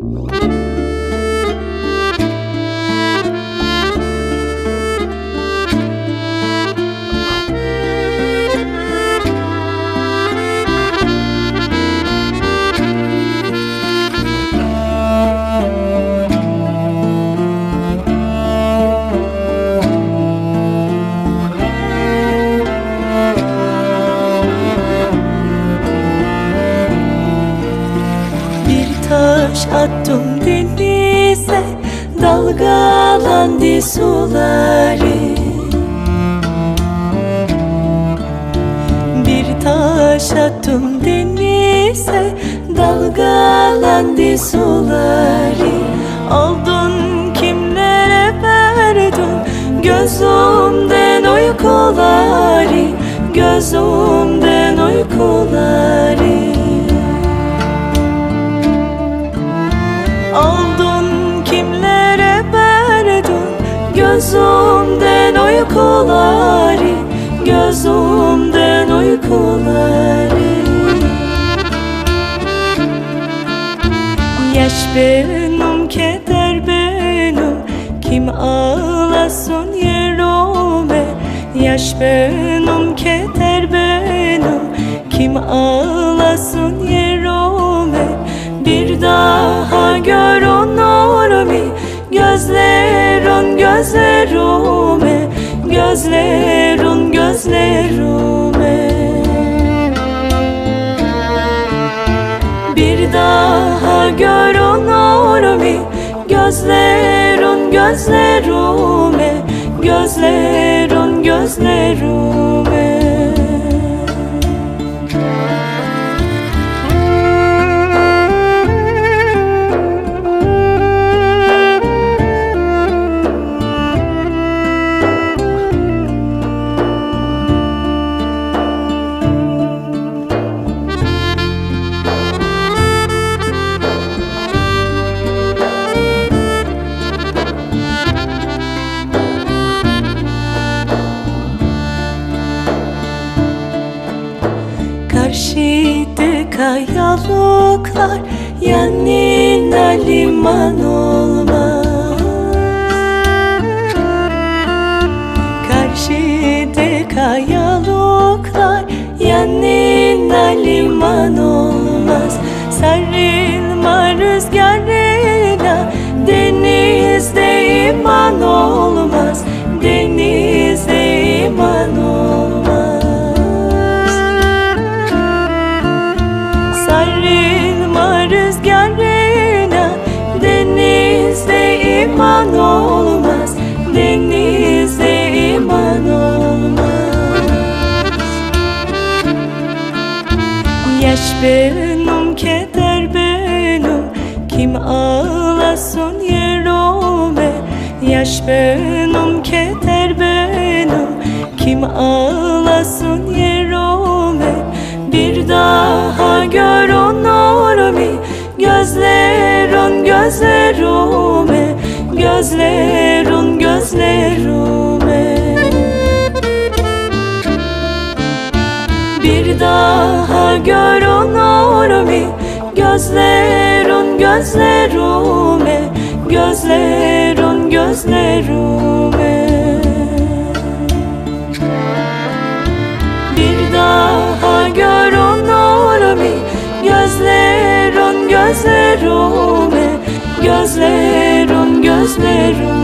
Taş attım denize, dalgalandı suları. Bir taş attım denize, dalgalandı suları. Aldın kimlere verdin, gözümden uykuları, gözümden uykuları. Aldın kimlere verdin, gözümden uykuları, gözümden uykuları. Yaş benim, keder benim, kim ağlasın yerime. Yaş benim, keder benim, kim ağlasın yerime. Bir daha görünür mü gözlerin gözlerime, gözlerin gözlerime. Bir daha görünür mü gözlerin gözlerime, gözlerin gözlerime. Karşıda kayalıklar, yanına liman olmaz. Karşıda kayalıklar, yanına liman olmaz. Sarılma rüzgarına, denizde iman olmaz, denizde iman olmaz. Sarılma rüzgarına, denizde iman olmaz, denizde iman olmaz. Yaş benim, keder benim, kim ağlasın yerime. Yaş benim, keder benim, kim ağlasın yerime. Bir daha görünür mü gözlerin gözlerime, gözlerin gözlerime. Bir daha görünür mü gözlerin gözlerime, gözlerin gözlerime. Bir daha görünür mü gözlerin gözlerime, gözlerin gözlerime.